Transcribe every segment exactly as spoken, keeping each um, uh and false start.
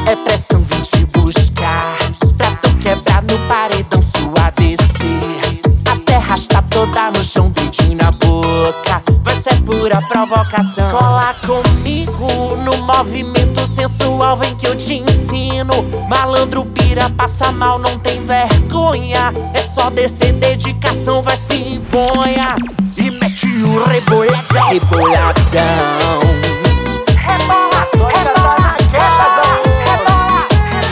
É pressão, vim te buscar pra tu quebrar no paredão sua descer. A terra está toda no chão, dedinho na boca, vai ser pura provocação. Cola comigo no movimento sensual, vem que eu te ensino. Malandro pira, passa mal, não tem vergonha. É só descer, dedicação, vai se imponha. E mete o rebolhadão, rebolhadão. Rebola, já tá na casa, rebola,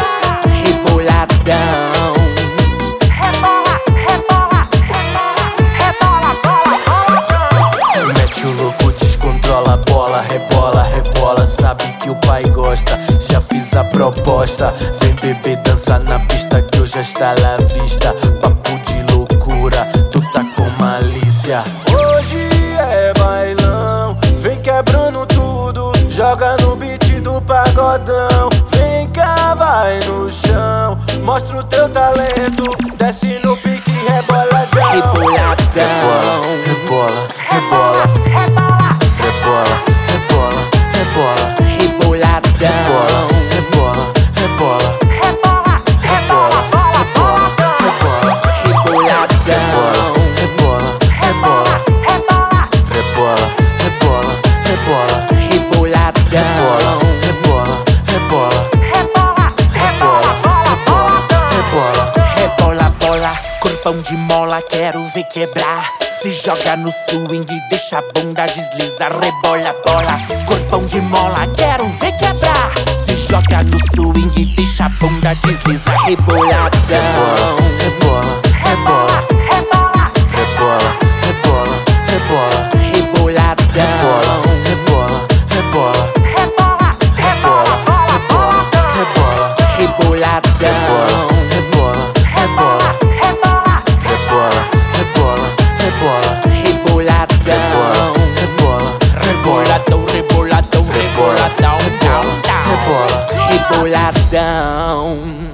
rebolhadão. Rebola, rebola, rebola, bola, bola. Mete o louco, descontrola a bola. Rebola, rebola, sabe que o pai gosta. Já fiz a proposta. Vem bebê, dança na pista que hoje está à vista. Papo de loucura, tu tá com malícia. Hoje é bailão, vem quebrando tudo. Joga no beat do pagodão. Vem cá, vai no chão, mostra o teu talento. Desce no pique, reboladão. Rebolhadão. Rebola, rebola, rebola. Rebola, rebola, rebola. Rebolhadão. Rebola, rebola, Rebola, rebola, bola, bola, rebola. Rebolhadão. Rebola, rebola, rebola, rebola, rebola, rebola. Rebolhadão. Rebola, rebola, rebola, rebola, bola, bola. rebola. Rebola, bola, corpão de mola, quero ver quebrar. Se joga no swing, deixa a bunda deslizar. Rebola, bola, corpão de mola, quero ver quebrar. Se joga no swing, deixa a bunda deslizar. Rebolhadão. Rebola, rebola, Rebola, rebola, rebola, rebola. Rebolhadão. Rebola, rebola, rebola, rebola, bola, bola. rebola. Rebolhadão. Rebola, rebola, Rebola, rebola, rebola, rebola. Rebolhadão. Rebola, Reboladão, reboladão, reboladão, down, down. rebola. Rebolhadão.